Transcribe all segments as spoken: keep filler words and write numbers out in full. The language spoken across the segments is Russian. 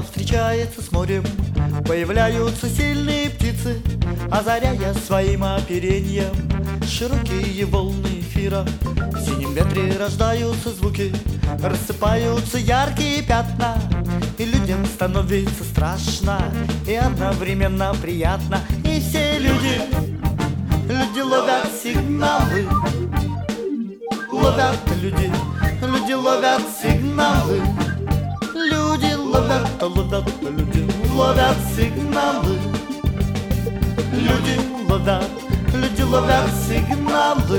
встречается с морем, появляются сильные птицы, озаряя своим оперением широкие волны эфира. В синем ветре рождаются звуки, рассыпаются яркие пятна, и людям становится страшно и одновременно приятно. И все люди, люди ловят сигналы, ловят люди, люди ловят сигналы, люди ловят, ловят, люди ловят сигналы, люди ловят, люди ловят сигналы.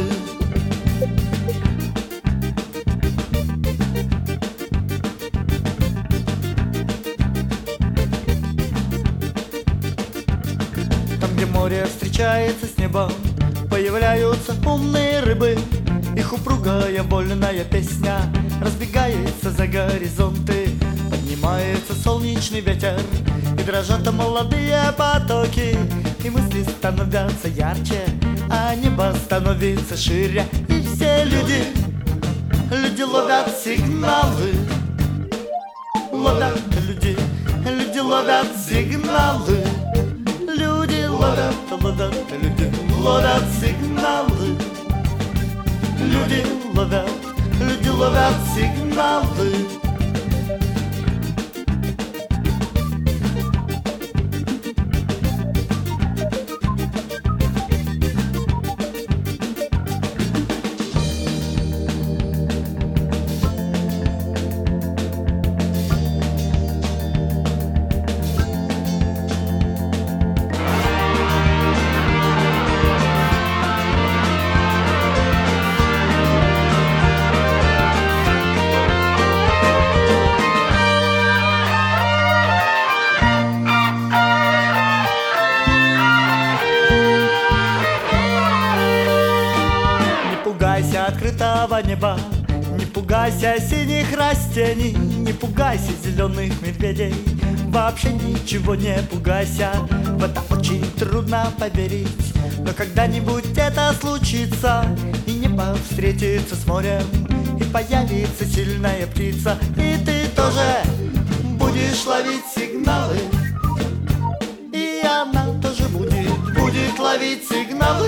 Где море встречается с небом, появляются умные рыбы. Их упругая вольная песня разбегается за горизонты. Поднимается солнечный ветер, и дрожат молодые потоки, и мысли становятся ярче, а небо становится шире. И все люди, люди ловят сигналы, ловят люди, люди ловят сигналы, люди ловят, ловят, люди ловят сигналы, люди ловят, люди ловят сигналы. Не пугайся открытого неба, не пугайся синих растений, не пугайся зеленых медведей, вообще ничего не пугайся. В это очень трудно поверить, но когда-нибудь это случится, и небо встретится с морем, и появится сильная птица, и ты тоже будешь ловить сигналы, и она тоже будет, будет ловить сигналы.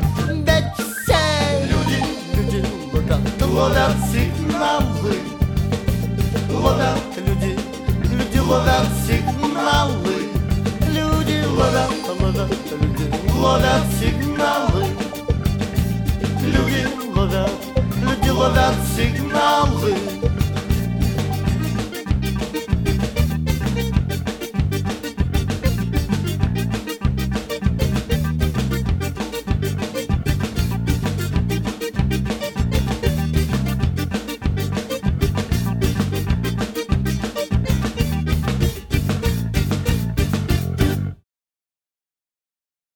Ловят сигналы, ловят люди, люди ловят сигналы, люди ловят, ловят, люди ловят сигналы, люди ловят, люди ловят сигналы.